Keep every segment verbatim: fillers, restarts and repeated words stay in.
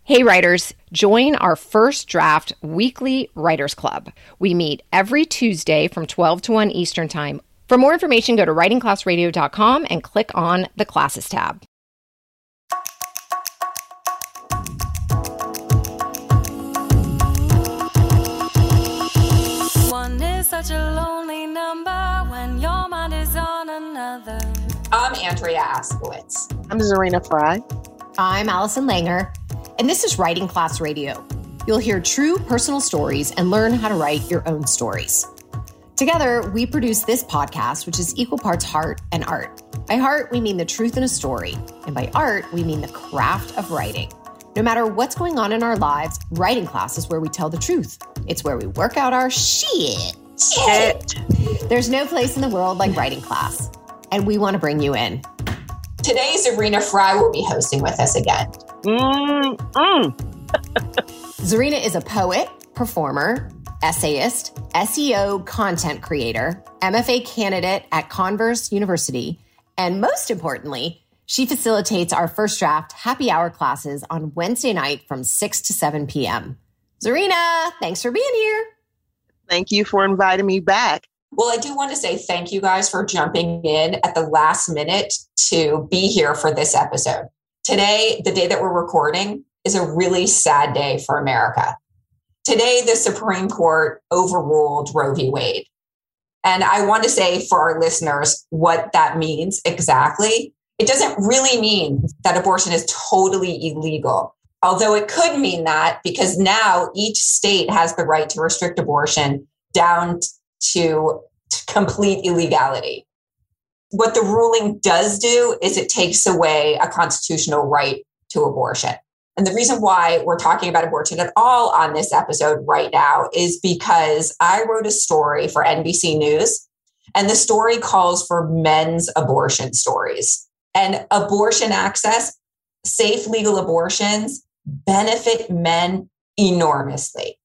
Hey writers, join our First Draft weekly writers club. We meet every Tuesday from twelve to one Eastern Time. For more information, go to writing class radio dot com and click on the Classes tab. One is such a lonely number when your mind is on another. I'm Andrea Askowitz. I'm Zarina Fry. I'm Allison Langer. And this is Writing Class Radio. You'll hear true personal stories and learn how to write your own stories. Together, we produce this podcast, which is equal parts heart and art. By heart, we mean the truth in a story. And by art, we mean the craft of writing. No matter what's going on in our lives, writing class is where we tell the truth. It's where we work out our shit. Shit. There's no place in the world like writing class. And we want to bring you in. Today, Zarina Fry will be hosting with us again. Mm-mm. Zarina is a poet, performer, essayist, S E O content creator, M F A candidate at Converse University, and most importantly, she facilitates our First Draft happy hour classes on Wednesday night from six to seven p.m. Zarina, thanks for being here. Thank you for inviting me back. Well, I do want to say thank you guys for jumping in at the last minute to be here for this episode. Today, the day that we're recording, is a really sad day for America. Today, the Supreme Court overruled Roe v. Wade. And I want to say for our listeners what that means exactly. It doesn't really mean that abortion is totally illegal, although it could mean that because now each state has the right to restrict abortion down to complete illegality. What the ruling does do is it takes away a constitutional right to abortion. And the reason why we're talking about abortion at all on this episode right now is because I wrote a story for N B C News, and the story calls for men's abortion stories. And abortion access, safe legal abortions, benefit men enormously.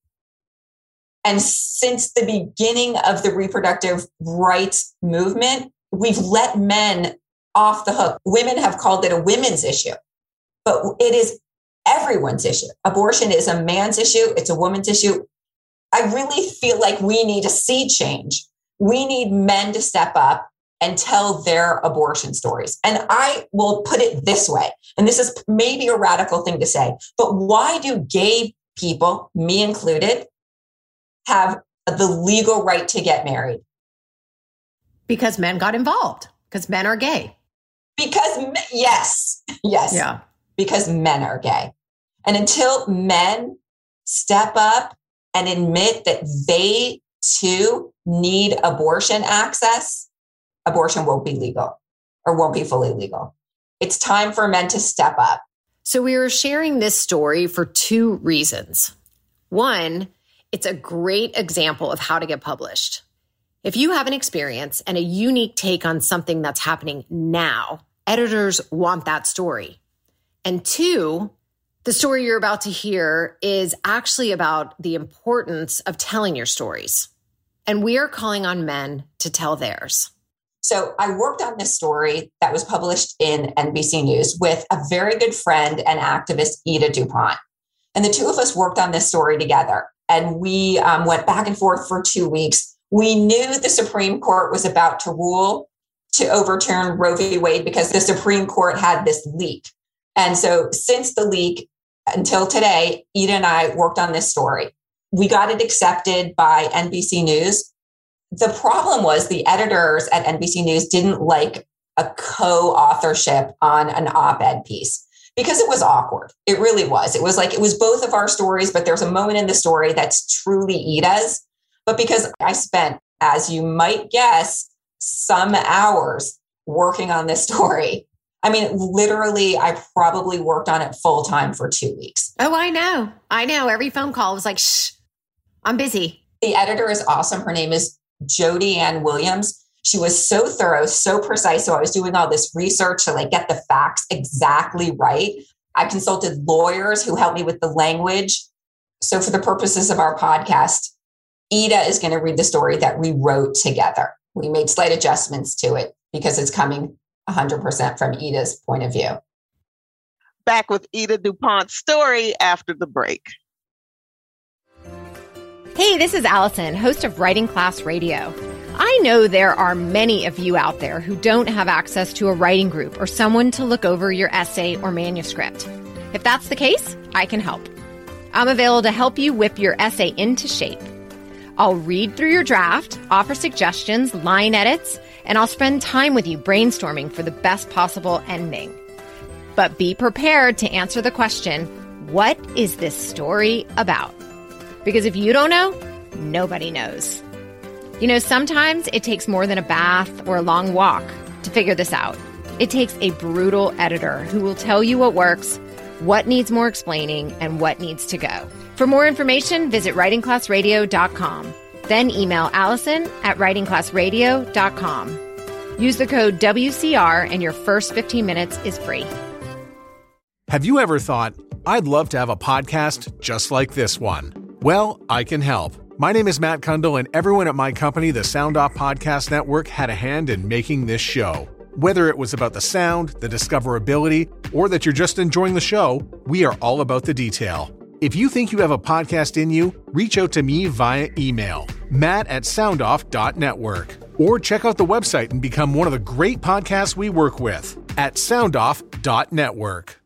And since the beginning of the reproductive rights movement, we've let men off the hook. Women have called it a women's issue, but it is everyone's issue. Abortion is a man's issue. It's a woman's issue. I really feel like we need a sea change. We need men to step up and tell their abortion stories. And I will put it this way, and this is maybe a radical thing to say, but why do gay people, me included, have the legal right to get married? Because men got involved, because men are gay. Because, yes, yes. Yeah. Because men are gay. And until men step up and admit that they too need abortion access, abortion won't be legal or won't be fully legal. It's time for men to step up. So we are sharing this story for two reasons. One, it's a great example of how to get published. If you have an experience and a unique take on something that's happening now, editors want that story. And two, the story you're about to hear is actually about the importance of telling your stories. And we are calling on men to tell theirs. So I worked on this story that was published in N B C News with a very good friend and activist, Ida DuPont. And the two of us worked on this story together. And we um, went back and forth for two weeks. We knew the Supreme Court was about to rule to overturn Roe v. Wade because the Supreme Court had this leak. And so since the leak until today, Ida and I worked on this story. We got it accepted by N B C News. The problem was the editors at N B C News didn't like a co-authorship on an op-ed piece because it was awkward. It really was. It was like, it was both of our stories, but there's a moment in the story that's truly Ida's. But because I spent, as you might guess, some hours working on this story. I mean, literally, I probably worked on it full time for two weeks. Oh, I know. I know. Every phone call was like, shh, I'm busy. The editor is awesome. Her name is Jodi Ann Williams. She was so thorough, so precise. So I was doing all this research to like get the facts exactly right. I consulted lawyers who helped me with the language. So for the purposes of our podcast, Ida is going to read the story that we wrote together. We made slight adjustments to it because it's coming one hundred percent from Ida's point of view. Back with Ida DuPont's story after the break. Hey, this is Allison, host of Writing Class Radio. I know there are many of you out there who don't have access to a writing group or someone to look over your essay or manuscript. If that's the case, I can help. I'm available to help you whip your essay into shape. I'll read through your draft, offer suggestions, line edits, and I'll spend time with you brainstorming for the best possible ending. But be prepared to answer the question, what is this story about? Because if you don't know, nobody knows. You know, sometimes it takes more than a bath or a long walk to figure this out. It takes a brutal editor who will tell you what works, what needs more explaining, and what needs to go. For more information, visit writing class radio dot com. Then email Allison at writing class radio dot com. Use the code W C R and your first fifteen minutes is free. Have you ever thought, I'd love to have a podcast just like this one? Well, I can help. My name is Matt Kundle, and everyone at my company, the Sound Off Podcast Network, had a hand in making this show. Whether it was about the sound, the discoverability, or that you're just enjoying the show, we are all about the detail. If you think you have a podcast in you, reach out to me via email, matt at soundoff dot network, or check out the website and become one of the great podcasts we work with at soundoff dot network.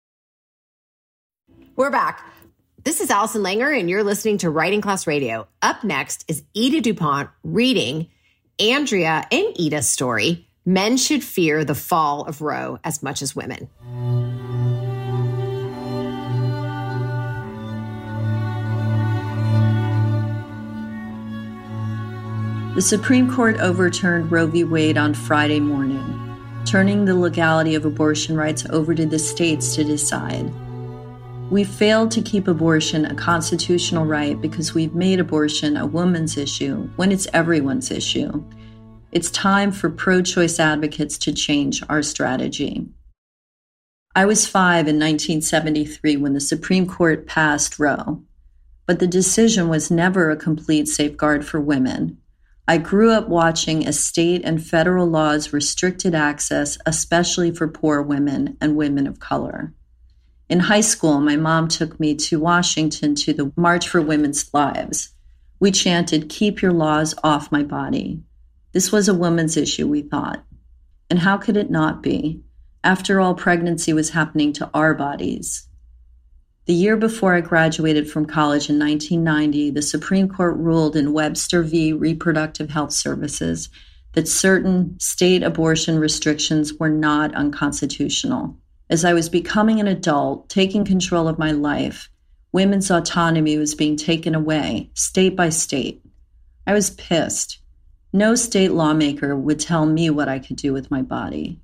We're back. This is Allison Langer, and you're listening to Writing Class Radio. Up next is Ida DuPont reading Andrea and Ida's story, Men Should Fear the Fall of Roe as Much as Women. The Supreme Court overturned Roe v. Wade on Friday morning, turning the legality of abortion rights over to the states to decide. We failed to keep abortion a constitutional right because we've made abortion a woman's issue when it's everyone's issue. It's time for pro-choice advocates to change our strategy. I was five in nineteen seventy-three when the Supreme Court passed Roe, but the decision was never a complete safeguard for women. I grew up watching as state and federal laws restricted access, especially for poor women and women of color. In high school, my mom took me to Washington to the March for Women's Lives. We chanted, "Keep your laws off my body." This was a woman's issue, we thought. And how could it not be? After all, pregnancy was happening to our bodies. The year before I graduated from college in nineteen ninety, the Supreme Court ruled in Webster v. Reproductive Health Services that certain state abortion restrictions were not unconstitutional. As I was becoming an adult, taking control of my life, women's autonomy was being taken away, state by state. I was pissed. No state lawmaker would tell me what I could do with my body.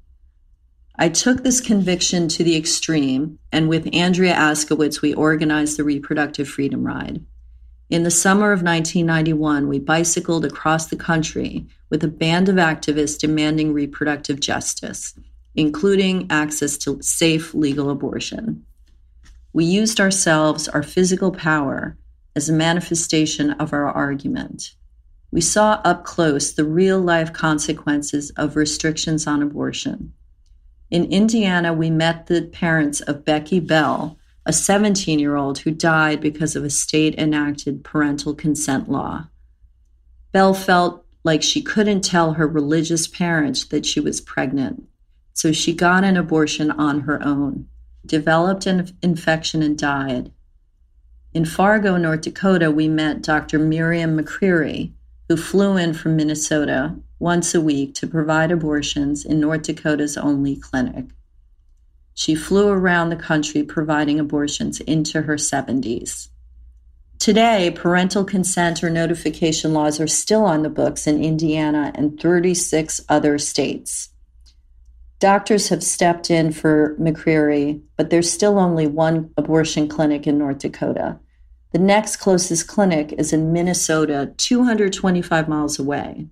I took this conviction to the extreme, and with Andrea Askowitz, we organized the Reproductive Freedom Ride. In the summer of nineteen ninety-one, we bicycled across the country with a band of activists demanding reproductive justice, including access to safe legal abortion. We used ourselves, our physical power, as a manifestation of our argument. We saw up close the real-life consequences of restrictions on abortion. In Indiana, we met the parents of Becky Bell, a seventeen-year-old who died because of a state-enacted parental consent law. Bell felt like she couldn't tell her religious parents that she was pregnant, so she got an abortion on her own, developed an infection, and died. In Fargo, North Dakota, we met Doctor Miriam McCreary, who flew in from Minnesota once a week to provide abortions in North Dakota's only clinic. She flew around the country providing abortions into her seventies. Today, parental consent or notification laws are still on the books in Indiana and thirty-six other states. Doctors have stepped in for McCreary, but there's still only one abortion clinic in North Dakota. The next closest clinic is in Minnesota, two hundred twenty-five miles away.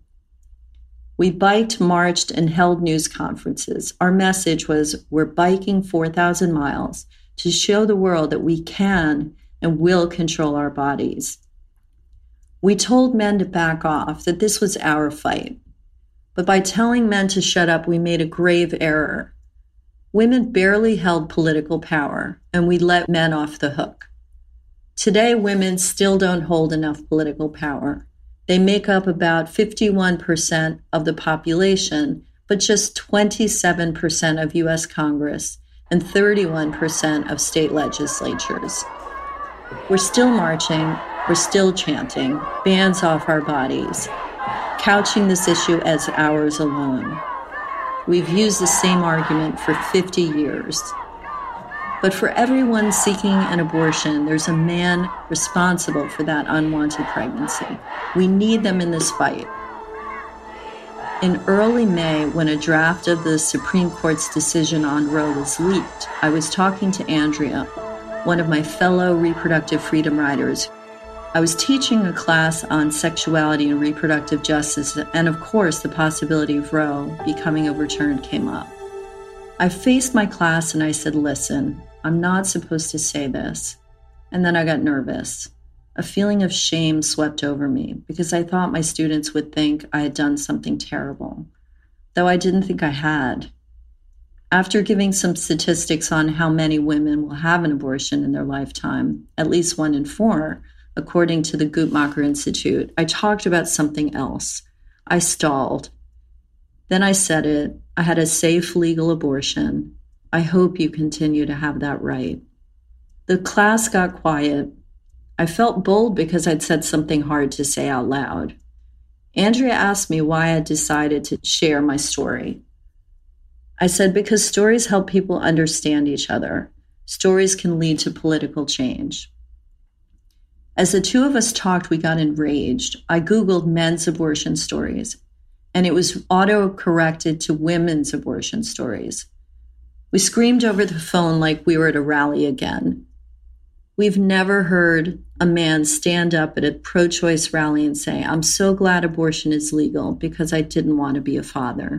We biked, marched, and held news conferences. Our message was, we're biking four thousand miles to show the world that we can and will control our bodies. We told men to back off, that this was our fight. But by telling men to shut up, we made a grave error. Women barely held political power, and we let men off the hook. Today, women still don't hold enough political power. They make up about fifty-one percent of the population, but just twenty-seven percent of U S Congress and thirty-one percent of state legislatures. We're still marching, we're still chanting, bands off our bodies, couching this issue as ours alone. We've used the same argument for fifty years. But for everyone seeking an abortion, there's a man responsible for that unwanted pregnancy. We need them in this fight. In early May, when a draft of the Supreme Court's decision on Roe was leaked, I was talking to Andrea, one of my fellow reproductive freedom writers. I was teaching a class on sexuality and reproductive justice, and of course, the possibility of Roe becoming overturned came up. I faced my class and I said, listen, I'm not supposed to say this. And then I got nervous. A feeling of shame swept over me because I thought my students would think I had done something terrible, though I didn't think I had. After giving some statistics on how many women will have an abortion in their lifetime, at least one in four, according to the Guttmacher Institute, I talked about something else. I stalled. Then I said it. I had a safe legal abortion. I hope you continue to have that right. The class got quiet. I felt bold because I'd said something hard to say out loud. Andrea asked me why I had decided to share my story. I said, because stories help people understand each other. Stories can lead to political change. As the two of us talked, we got enraged. I Googled men's abortion stories, and it was auto-corrected to women's abortion stories. We screamed over the phone like we were at a rally again. We've never heard a man stand up at a pro-choice rally and say, I'm so glad abortion is legal because I didn't want to be a father.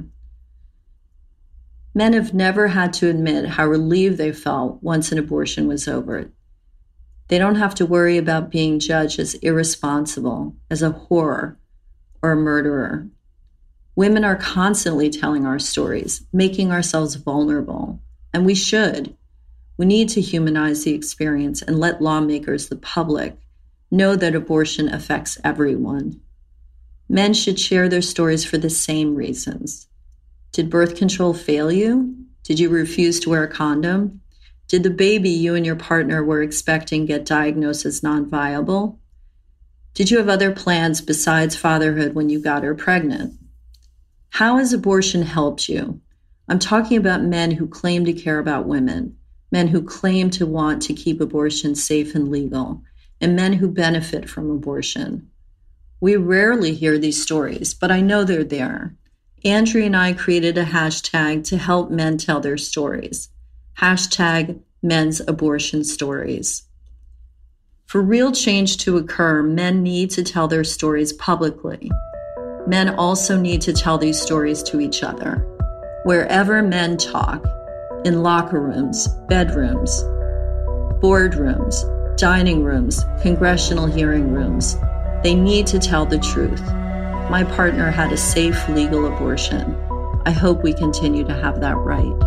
Men have never had to admit how relieved they felt once an abortion was over. They don't have to worry about being judged as irresponsible, as a whore, or a murderer. Women are constantly telling our stories, making ourselves vulnerable, and we should. We need to humanize the experience and let lawmakers, the public, know that abortion affects everyone. Men should share their stories for the same reasons. Did birth control fail you? Did you refuse to wear a condom? Did the baby you and your partner were expecting get diagnosed as non-viable? Did you have other plans besides fatherhood when you got her pregnant? How has abortion helped you? I'm talking about men who claim to care about women, men who claim to want to keep abortion safe and legal, and men who benefit from abortion. We rarely hear these stories, but I know they're there. Andrea and I created a hashtag to help men tell their stories. Hashtag men's abortion stories. For real change to occur, men need to tell their stories publicly. Men also need to tell these stories to each other. Wherever men talk, in locker rooms, bedrooms, boardrooms, dining rooms, congressional hearing rooms, they need to tell the truth. My partner had a safe legal abortion. I hope we continue to have that right.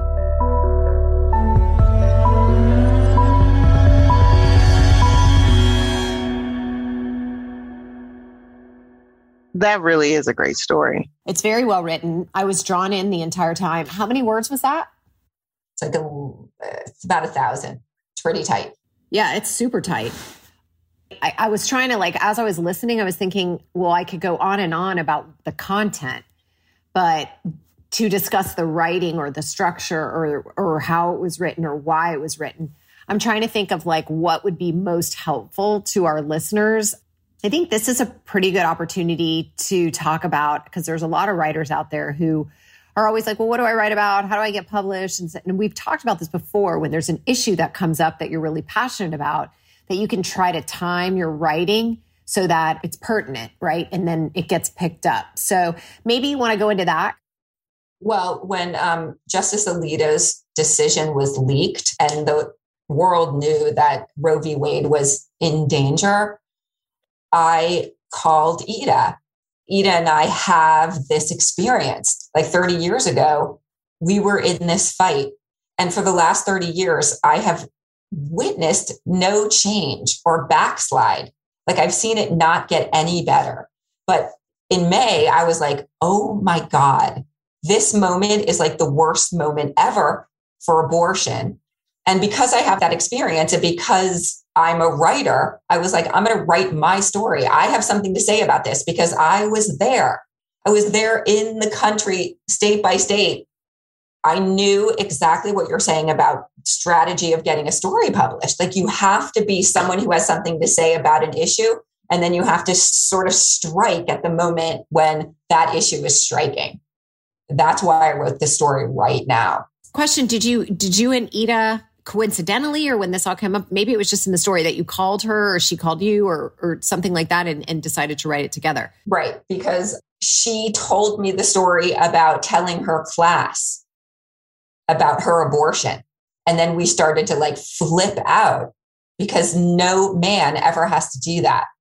That really is a great story. It's very well written. I was drawn in the entire time. How many words was that? It's like a, it's about a thousand. It's pretty tight. Yeah, it's super tight. I, I was trying to like, as I was listening, I was thinking, well, I could go on and on about the content, but to discuss the writing or the structure or or how it was written or why it was written, I'm trying to think of like what would be most helpful to our listeners. I think this is a pretty good opportunity to talk about, because there's a lot of writers out there who are always like, well, what do I write about? How do I get published? And, and we've talked about this before, when there's an issue that comes up that you're really passionate about, that you can try to time your writing so that it's pertinent, right? And then it gets picked up. So maybe you want to go into that. Well, when um, Justice Alito's decision was leaked and the world knew that Roe v. Wade was in danger, I called Ida. Ida and I have this experience. Like thirty years ago, we were in this fight And for the last thirty years, I have witnessed no change or backslide. Like I've seen it not get any better. But in May, I was like, oh my God, this moment is like the worst moment ever for abortion. And because I have that experience and because I'm a writer, I was like, I'm going to write my story. I have something to say about this because I was there. I was there in the country, state by state. I knew exactly what you're saying about strategy of getting a story published. Like you have to be someone who has something to say about an issue, and then you have to sort of strike at the moment when that issue is striking. That's why I wrote this story right now. Question, did you did you and Ida coincidentally, or when this all came up, maybe it was just in the story that you called her or she called you or or something like that and, and decided to write it together? Right, because she told me the story about telling her class about her abortion. And then we started to like flip out because no man ever has to do that.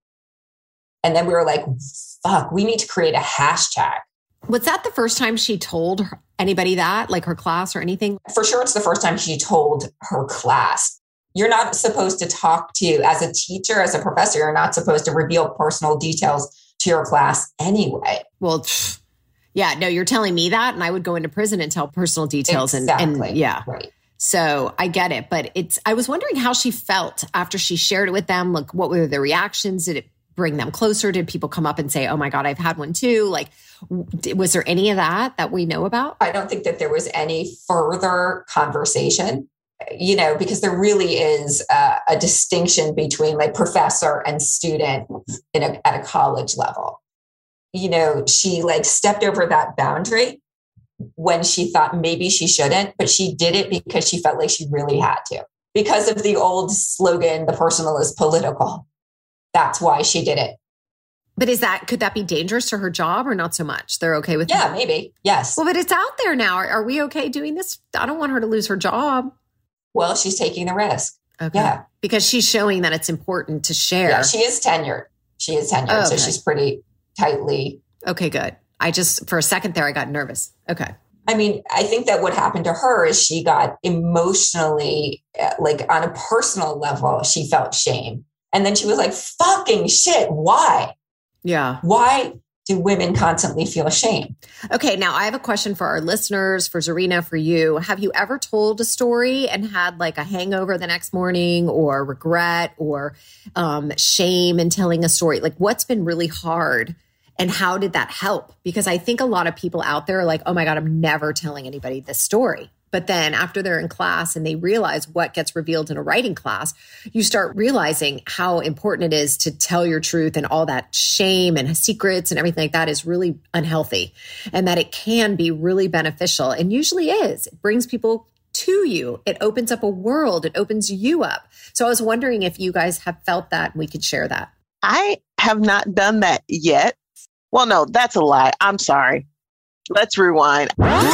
And then we were like, fuck, we need to create a hashtag. Was that the first time she told anybody that, like her class or anything? For sure, it's the first time she told her class. You're not supposed to talk to, as a teacher, as a professor, you're not supposed to reveal personal details to your class anyway. Well, yeah, no, you're telling me that, and I would go into prison and tell personal details. Exactly. And, and yeah. Right. So I get it. But it's, I was wondering how she felt after she shared it with them. Like, what were the reactions? Did it bring them closer? Did people come up and say, oh my God, I've had one too? Like, was there any of that that we know about? I don't think that there was any further conversation, you know, because there really is a, a distinction between like professor and student in a, at a college level. You know, she like stepped over that boundary when she thought maybe she shouldn't, but she did it because she felt like she really had to. Because of the old slogan, the personal is political. That's why she did it. But is that, could that be dangerous to her job or not so much? They're okay with Yeah, that? maybe. Yes. Well, but it's out there now. Are, are we okay doing this? I don't want her to lose her job. Well, she's taking the risk. Okay. Yeah. Because she's showing that it's important to share. Yeah, she is tenured. She is tenured. Oh, okay. So she's pretty tightly. Okay, good. I just, for a second there, I got nervous. Okay. I mean, I think that what happened to her is she got emotionally, like on a personal level, she felt shame. And then she was like, fucking shit, why? Yeah. Why do women constantly feel shame? Okay, now I have a question for our listeners, for Zarina, for you. Have you ever told a story and had like a hangover the next morning or regret or um, shame in telling a story? Like what's been really hard and how did that help? Because I think a lot of people out there are like, oh my God, I'm never telling anybody this story. But then after they're in class and they realize what gets revealed in a writing class, you start realizing how important it is to tell your truth, and all that shame and secrets and everything like that is really unhealthy, and that it can be really beneficial and usually is. It brings people to you. It opens up a world. It opens you up. So I was wondering if you guys have felt that and we could share that. I have not done that yet. Well, no, that's a lie. I'm sorry. Let's rewind.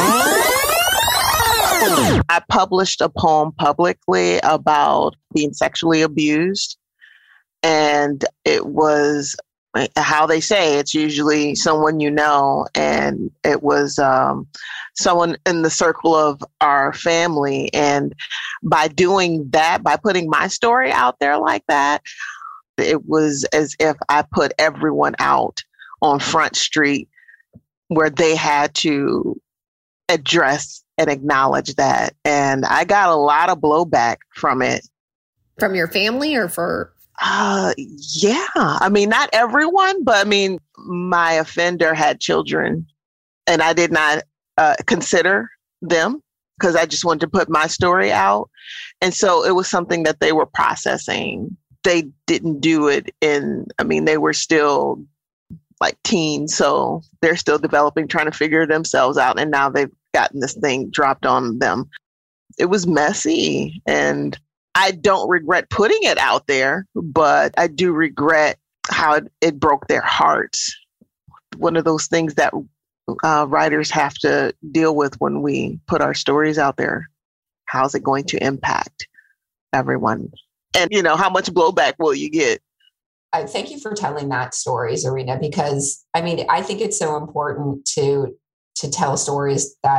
I published a poem publicly about being sexually abused. And it was how they say it's usually someone you know. And it was um, someone in the circle of our family. And by doing that, by putting my story out there like that, it was as if I put everyone out on Front Street where they had to address and acknowledge that. And I got a lot of blowback from it. From your family or for? Uh, yeah. I mean, not everyone, but I mean, my offender had children and I did not uh, consider them because I just wanted to put my story out. And so it was something that they were processing. They didn't do it in, I mean, they were still like teens. So they're still developing, trying to figure themselves out. And now they've gotten this thing dropped on them. It was messy and I don't regret putting it out there, but I do regret how it, it broke their hearts. One of those things that uh, writers have to deal with when we put our stories out there. How's it going to impact everyone? And, you know, how much blowback will you get? I thank you for telling that story, Zarina, because I mean, I think it's so important to to tell stories that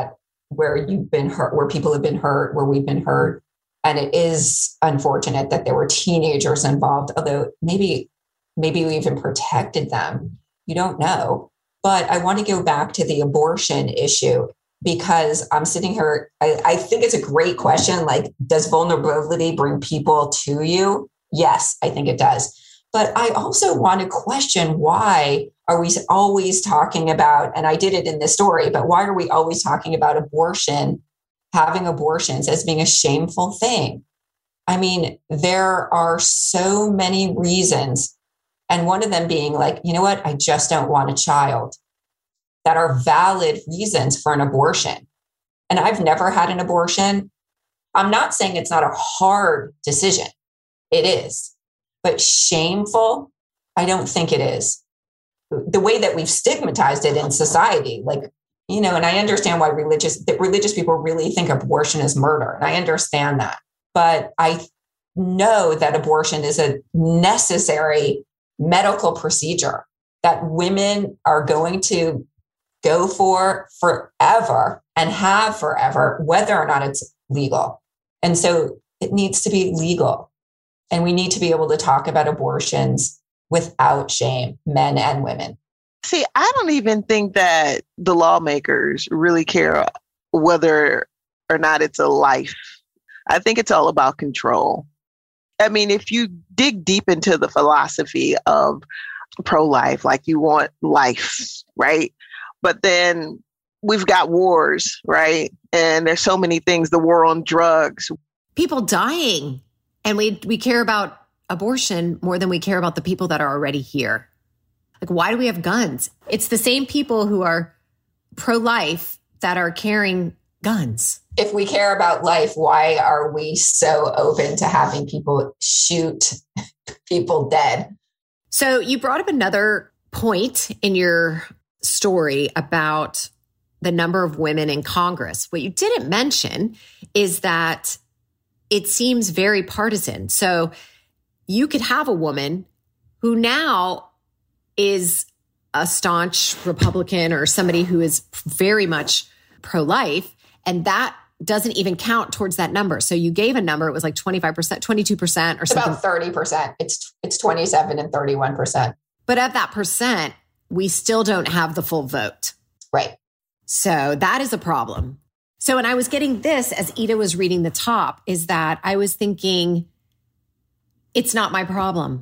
where you've been hurt, where people have been hurt, where we've been hurt. And it is unfortunate that there were teenagers involved, although maybe, maybe we even protected them. You don't know. But I want to go back to the abortion issue because I'm sitting here. I, I think it's a great question. Like, does vulnerability bring people to you? Yes, I think it does. But I also want to question, why are we always talking about, and I did it in this story, but why are we always talking about abortion, having abortions as being a shameful thing? I mean, there are so many reasons. And one of them being like, you know what? I just don't want a child, that are valid reasons for an abortion. And I've never had an abortion. I'm not saying it's not a hard decision. It is. But shameful, I don't think it is. The way that we've stigmatized it in society, like, you know, and I understand why religious, that religious people really think abortion is murder. And I understand that. But I know that abortion is a necessary medical procedure that women are going to go for forever and have forever, whether or not it's legal. And so it needs to be legal. And we need to be able to talk about abortions without shame, men and women. See, I don't even think that the lawmakers really care whether or not it's a life. I think it's all about control. I mean, if you dig deep into the philosophy of pro-life, like you want life, right? But then we've got wars, right? And there's so many things, the war on drugs. People dying. And we we care about abortion more than we care about the people that are already here. Like, why do we have guns? It's the same people who are pro-life that are carrying guns. If we care about life, why are we so open to having people shoot people dead? So you brought up another point in your story about the number of women in Congress. What you didn't mention is that it seems very partisan. So you could have a woman who now is a staunch Republican or somebody who is very much pro-life, and that doesn't even count towards that number. So you gave a number, it was like twenty-five percent, twenty-two percent or it's something. About thirty percent. It's it's twenty-seven and thirty-one percent. But of that percent, we still don't have the full vote. Right. So that is a problem. So when I was getting this, as Ida was reading the top, is that I was thinking, it's not my problem.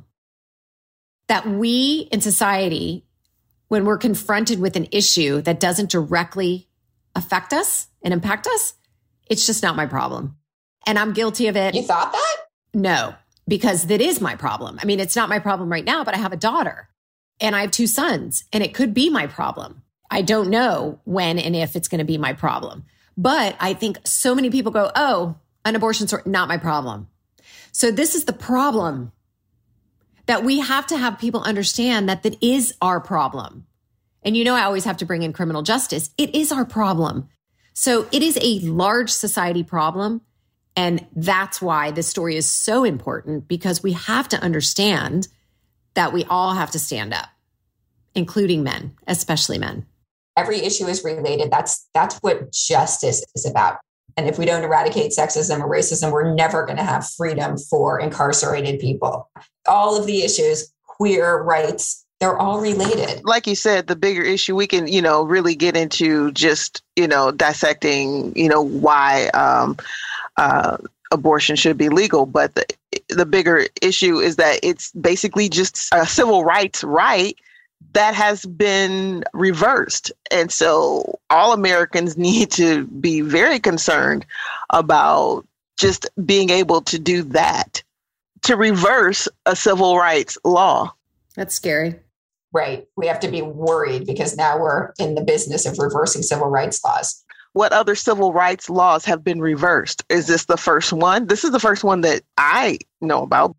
That we in society, when we're confronted with an issue that doesn't directly affect us and impact us, it's just not my problem. And I'm guilty of it. You thought that? No, because that is my problem. I mean, it's not my problem right now, but I have a daughter and I have two sons, and it could be my problem. I don't know when and if it's going to be my problem. But I think so many people go, oh, an abortion's not my problem. So this is the problem, that we have to have people understand that that is our problem. And you know, I always have to bring in criminal justice. It is our problem. So it is a large society problem. And that's why this story is so important, because we have to understand that we all have to stand up, including men, especially men. Every issue is related. That's that's what justice is about. And if we don't eradicate sexism or racism, we're never going to have freedom for incarcerated people. All of the issues, queer rights, they're all related. Like you said, the bigger issue, we can, you know, really get into just, you know, dissecting, you know, why um, uh, abortion should be legal. But the, the bigger issue is that it's basically just a civil rights right that has been reversed. And so all Americans need to be very concerned about just being able to do that, to reverse a civil rights law. That's scary. Right. We have to be worried because now we're in the business of reversing civil rights laws. What other civil rights laws have been reversed? Is this the first one? This is the first one that I know about.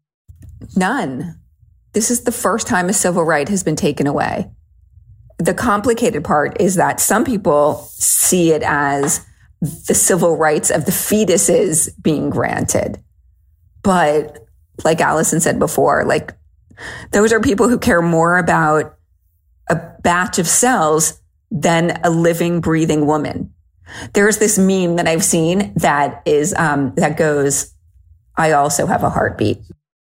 None. This is the first time a civil right has been taken away. The complicated part is that some people see it as the civil rights of the fetuses being granted. But like Allison said before, like those are people who care more about a batch of cells than a living, breathing woman. There's this meme that I've seen that is, um, that goes, I also have a heartbeat.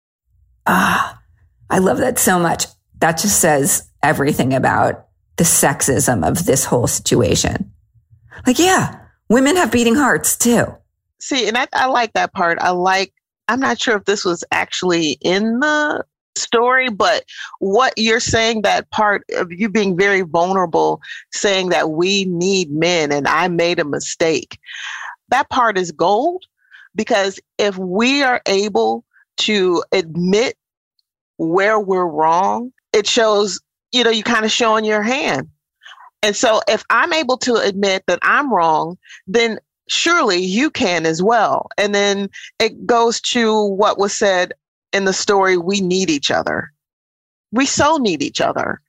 Ah, I love that so much. That just says everything about the sexism of this whole situation. Like, yeah, women have beating hearts too. See, and I, I like that part. I like, I'm not sure if this was actually in the story, but what you're saying, that part of you being very vulnerable, saying that we need men and I made a mistake, that part is gold, because if we are able to admit where we're wrong, it shows, you know, you kind of showing your hand. And so if I'm able to admit that I'm wrong, then surely you can as well. And then it goes to what was said in the story, we need each other. We so need each other.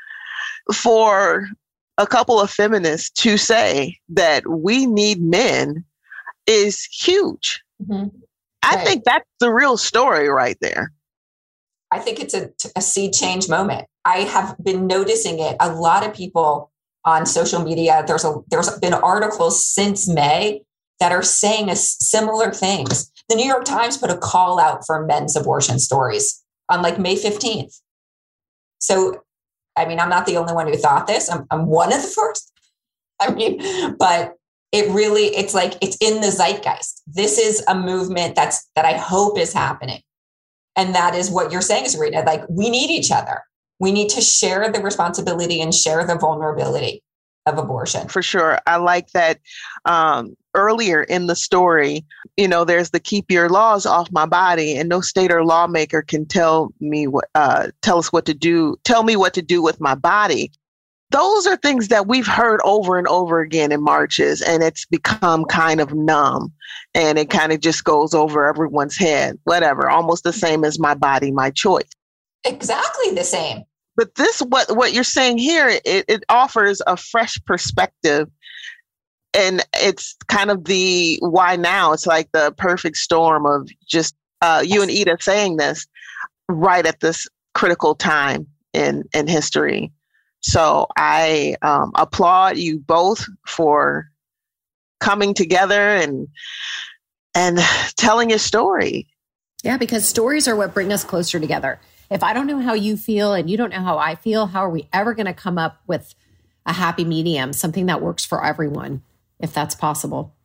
For a couple of feminists to say that we need men is huge. Mm-hmm. I right. think that's the real story right there. I think it's a, a sea change moment. I have been noticing it. A lot of people on social media, there's a there's been articles since May that are saying a similar things. The New York Times put a call out for men's abortion stories on like May fifteenth. So, I mean, I'm not the only one who thought this. I'm, I'm one of the first. I mean, but it really, it's like, it's in the zeitgeist. This is a movement that's, that I hope is happening. And that is what you're saying, Serena. Like, we need each other. We need to share the responsibility and share the vulnerability of abortion. For sure. I like that um, earlier in the story, you know, there's the keep your laws off my body, and no state or lawmaker can tell me what, uh, tell us what to do, tell me what to do with my body. Those are things that we've heard over and over again in marches, and it's become kind of numb, and it kind of just goes over everyone's head, whatever, almost the same as my body, my choice. Exactly the same. But this, what, what you're saying here, it, it offers a fresh perspective, and it's kind of the why now. It's like the perfect storm of just uh, you and Ida saying this right at this critical time in, in history. So I um, applaud you both for coming together and and telling your story. Yeah, because stories are what bring us closer together. If I don't know how you feel and you don't know how I feel, how are we ever going to come up with a happy medium, something that works for everyone, if that's possible?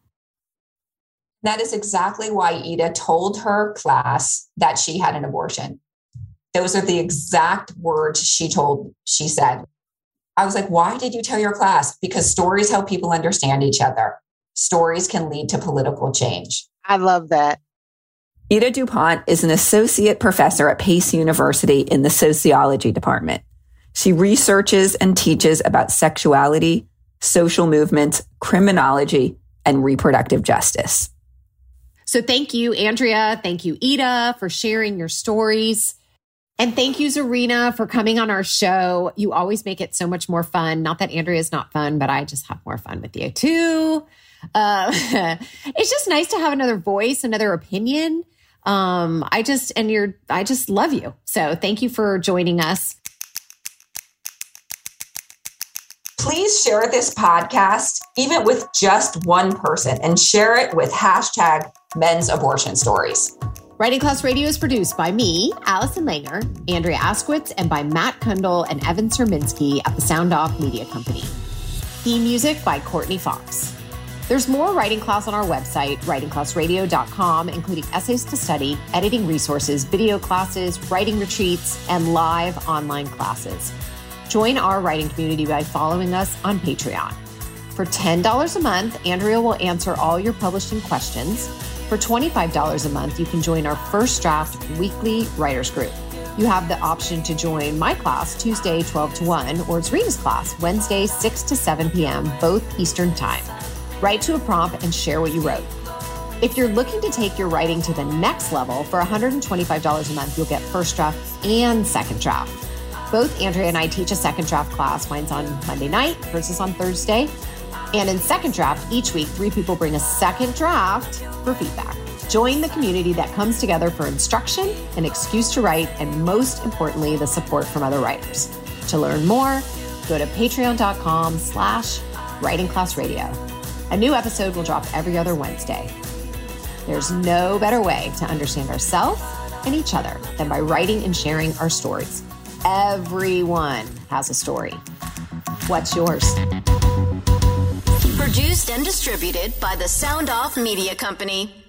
That is exactly why Ida told her class that she had an abortion. Those are the exact words she told, she said. I was like, why did you tell your class? Because stories help people understand each other. Stories can lead to political change. I love that. Ida DuPont is an associate professor at Pace University in the sociology department. She researches and teaches about sexuality, social movements, criminology, and reproductive justice. So thank you, Andrea. Thank you, Ida, for sharing your stories. And thank you, Zarina, for coming on our show. You always make it so much more fun. Not that Andrea is not fun, but I just have more fun with you too. Uh, it's just nice to have another voice, another opinion. Um, I just, and you're, I just love you. So thank you for joining us. Please share this podcast, even with just one person, and share it with hashtag men's abortion stories. Writing Class Radio is produced by me, Allison Langer, Andrea Askowitz, and by Matt Kundle and Evan Serminski at the Sound Off Media Company. Theme music by Courtney Fox. There's more Writing Class on our website, writing class radio dot com, including essays to study, editing resources, video classes, writing retreats, and live online classes. Join our writing community by following us on Patreon. For ten dollars a month, Andrea will answer all your publishing questions. For twenty-five dollars a month, you can join our First Draft weekly writers group. You have the option to join my class Tuesday, twelve to one, or Zarina's class Wednesday, six to seven p.m., both Eastern Time. Write to a prompt and share what you wrote. If you're looking to take your writing to the next level, for one hundred twenty-five dollars a month, you'll get First Draft and Second Draft. Both Andrea and I teach a Second Draft class. Mine's on Monday night, hers is on Thursday. And in Second Draft, each week, three people bring a second draft for feedback. Join the community that comes together for instruction, an excuse to write, and most importantly, the support from other writers. To learn more, go to patreon.com slash writing class radio. A new episode will drop every other Wednesday. There's no better way to understand ourselves and each other than by writing and sharing our stories. Everyone has a story. What's yours? Produced and distributed by the Sound Off Media Company.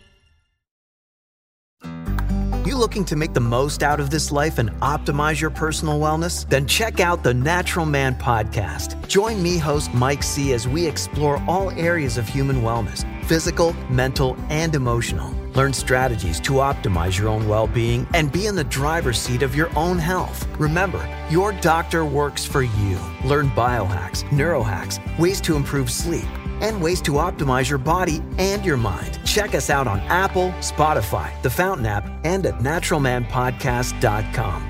You looking to make the most out of this life and optimize your personal wellness? Then check out the Natural Man Podcast. Join me, host Mike C., as we explore all areas of human wellness, physical, mental, and emotional. Learn strategies to optimize your own well-being and be in the driver's seat of your own health. Remember, your doctor works for you. Learn biohacks, neurohacks, ways to improve sleep, and ways to optimize your body and your mind. Check us out on Apple, Spotify, the Fountain app, and at natural man podcast dot com.